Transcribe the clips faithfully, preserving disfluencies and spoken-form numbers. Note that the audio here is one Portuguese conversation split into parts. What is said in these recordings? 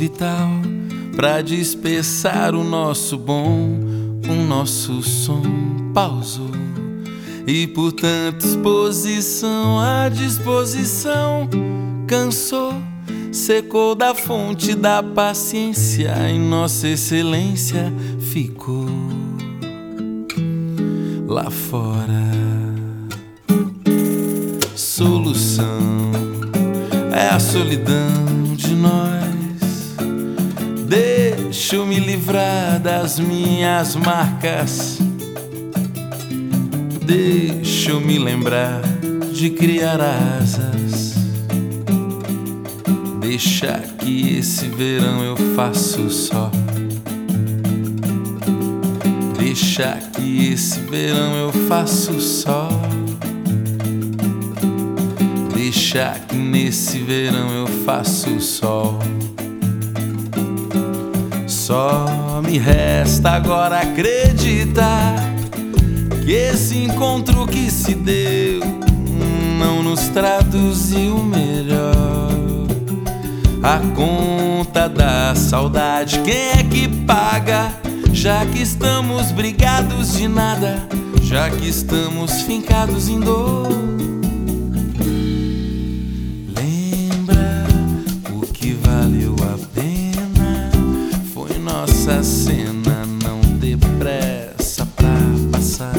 vital pra dispersar o nosso bom, o nosso som pausou. E por tanta exposição, a disposição cansou, secou da fonte da paciência e nossa excelência ficou lá fora. Solução é a solidão de nós. Deixa eu me livrar das minhas marcas. Deixa eu me lembrar de criar asas. Deixa que esse verão eu faço só. Deixa que esse verão eu faço só. Deixa que nesse verão eu faço sol. Só me resta agora acreditar que esse encontro que se deu não nos traduziu melhor. A conta da saudade, quem é que paga? Já que estamos brigados de nada, já que estamos fincados em dor. Lembra o que valeu a pena? Foi nossa cena, não ter pressa pra passar.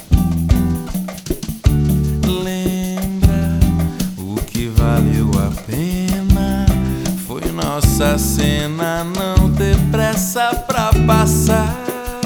Lembra o que valeu a pena? Foi nossa cena, não ter pressa pra passar.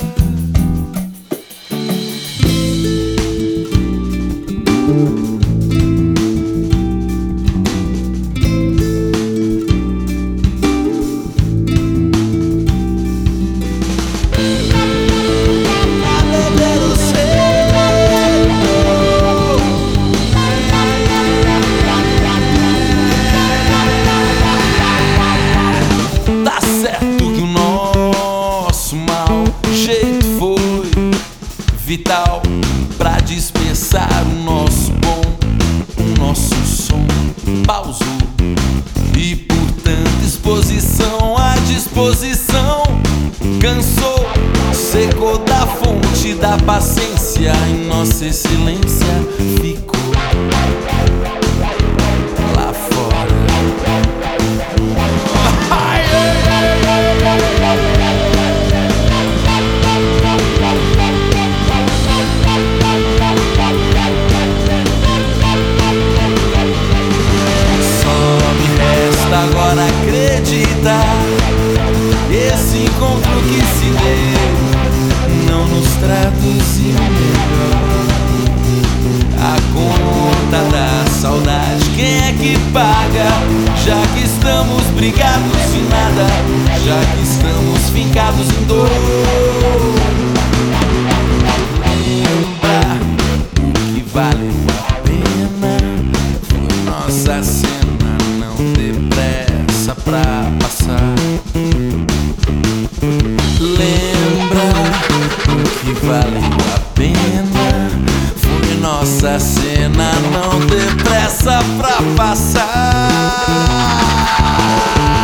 Vital pra dispersar o nosso bom, o nosso som pausou. E por tanta exposição, a disposição cansou, secou da fonte da paciência e nossa excelência ficou lá fora. Agora acreditar, esse encontro que se deu não nos traduziu melhor. A conta da saudade, quem é que paga? Já que estamos brigados de nada, já que estamos fincados em dor. Lembra o que valeu a pena? Foi nossa cena, pra passar. Lembra o que valeu a pena? Foi nossa cena, não ter pressa pra passar.